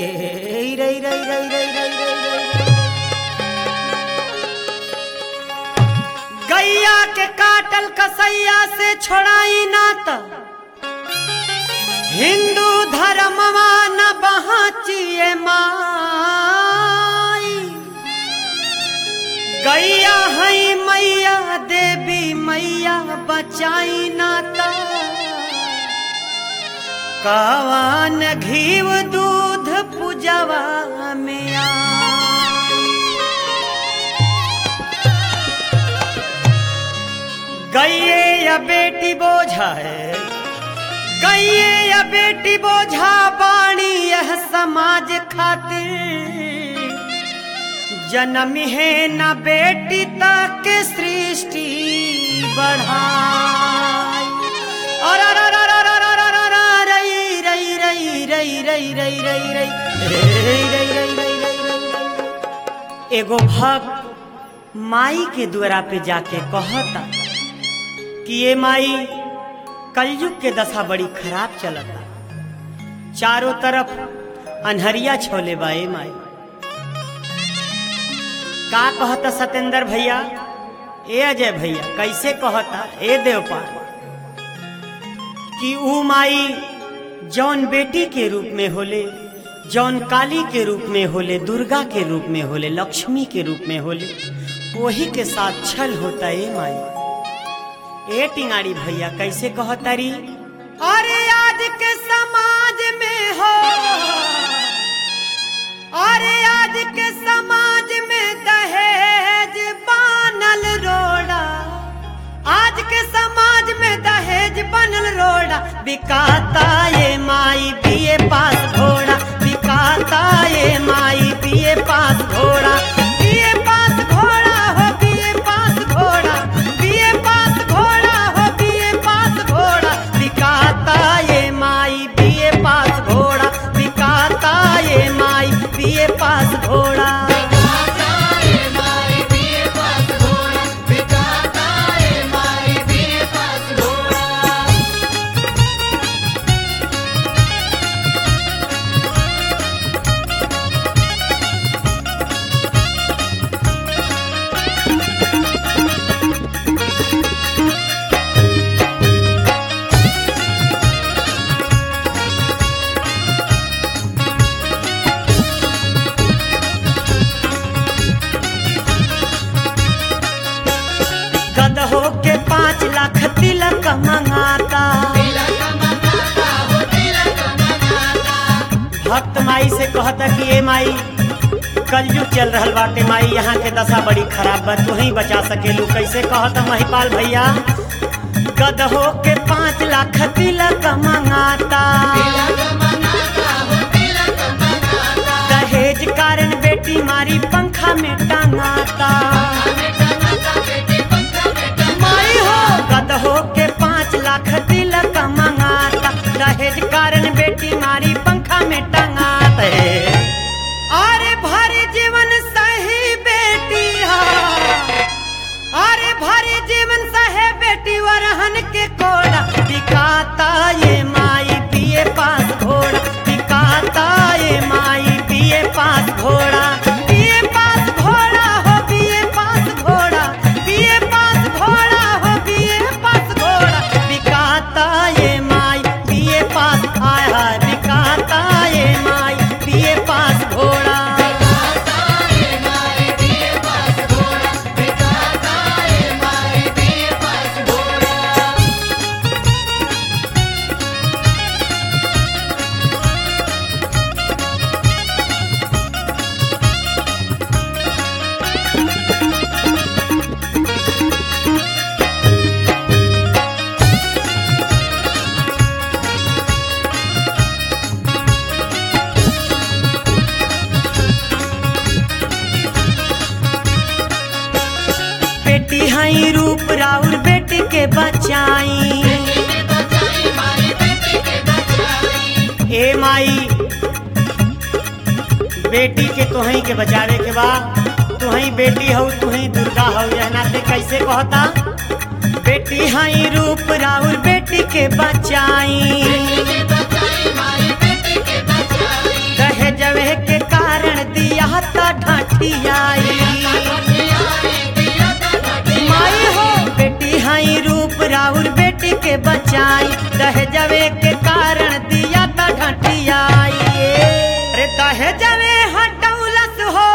रई रई रई रई रई रई रई। गैया के काटल कसैया से छोड़ाई नात, हिंदू धर्मवा न बहाचिए माई। गैया हई मैया देवी मैया बचाई नाता, कावन घीव दूध पूजवा में आ। गैये या बेटी बोझा है, गैये या बेटी बोझा बाणी यह समाज खातिर। जन्म है न बेटी तक सृष्टि बढ़ाई। और रई रई रई रई रई रई रई रई रई रई रई रई। एगो भक्त माई के द्वारा पे जाके कहता कि ये माई कलयुग के दशा बड़ी खराब चलता, चारों तरफ अनहरिया छोले बाए माई। का कहता सतेंद्र भैया, ए अजय भैया कैसे कहता ए देवपाल कि ऊ माई जौन बेटी के रूप में होले, जौन काली के रूप में होले, दुर्गा के रूप में होले, लक्ष्मी के रूप में होले, वही के साथ छल होता है माई। ए टिंगाड़ी भैया कैसे कहतारी, अरे आज के समाज में हो, अरे आज के समाज में दहेज बनल रोड़ा, आज के समाज में दहेज बनल रोड़ा। बिकाता ये माई बीए पास घोड़ा, बिकाता ये माई बीए पास घोड़ा। बीए पास घोड़ा हो बीए पास घोड़ा, बीए पास घोड़ा हो बीए पास घोड़ा। बिकाता ये माई बीए पास घोड़ा, बिकाता ये माई बीए पास घोड़ा। गदहो के 5 लाख तिलक मंगाता, भक्त माई से कहता कि ए माई कलयुग चल रहल बाटे माई, यहाँ के दशा बड़ी खराब बा, तू ही बचा सकेलू। कैसे कहता महिपाल भैया, गदहो के 5 लाख तिलक मंगाता, दहेज कारण बेटी मारी पंखा में टांगाता। गदहो के 5 लाख तिलक मंगाता, दहेज कारण बेटी मारी पंखा में टंगात है। अरे भरी जीवन सही बेटी हा, अरे भरी जीवन सहे बेटी वरहन के कोड़ा। बिकाता ये माई बीए पास घोड़ा, बिकाता ये माई बीए पास घोड़ा। बीए पास घोड़ा हो बीए पास घोड़ा, बीए पास घोड़ा हो बीए पास घोड़ा। बिकाता ये माई बीए पास आया, बिकाता ये माई बीए पास घोड़ा। बेटी हई रूप राउर बेटी के बचाई, ए माई बेटी के तुहई के बचावे के बा। तुहई बेटी हो, तुहई दुर्गा हो, यह नाते कैसे कहता। बेटी हई रूप राउर बेटी के बचाई, दहेजवे त ढाठियाई माई हो बेटी हाई रूप राउर बेटी के बचाई दहेजवे के कारण दिया त ढाठियाई अरे दहेजवे हटौलस हो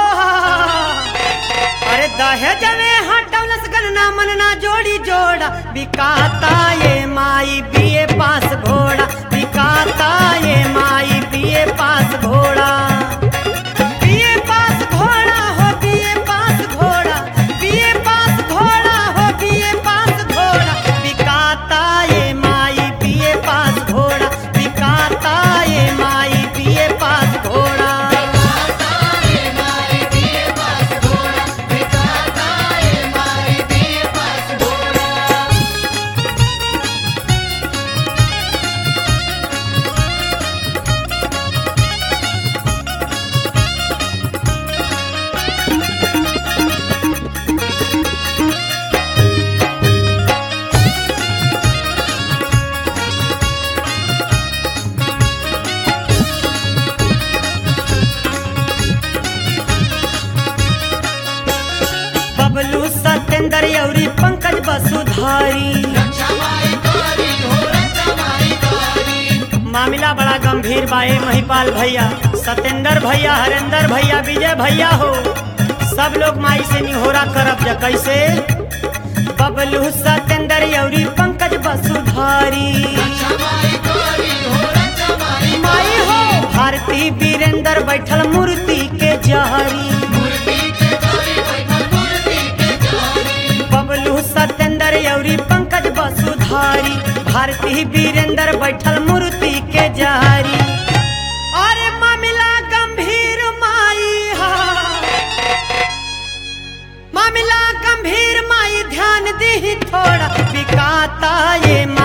अरे दहेजवे हटौलस गणना मनना जोड़ी जोड़ा बिकाता ये माई बीए पास घोड़ा बिकाता ये माई बीए पास घोड़ा बीए पास घोड़ा हो बीए पास घोड़ा बीए पास घोड़ा हो बीए पास घोड़ा बिकाता ये माई बीए पास घोड़ा बिकाता ये माई बीए पास घोड़ा बबलू सत्येंद्र यौरी पंकज वसुधारी मामला बड़ा गंभीर बाए महिपाल भैया सत्येंद्र भैया हरेंद्र भैया विजय भैया हो सब लोग माई से निहोरा करब जा कैसे बबलू सत्येंद्र यौरी पंकज वसुधारी माई हो भारती वीरेंद्र बैठल मूर्ति के जहरी बबलू सत्येंद्र यौरी पंकज वसुधारी भारती वीरेंद्र बैठल मूर्ति के जहरी अरे मामला गंभीर माई हा मामला गंभीर माई ध्यान दी थोड़ा बिकाता ये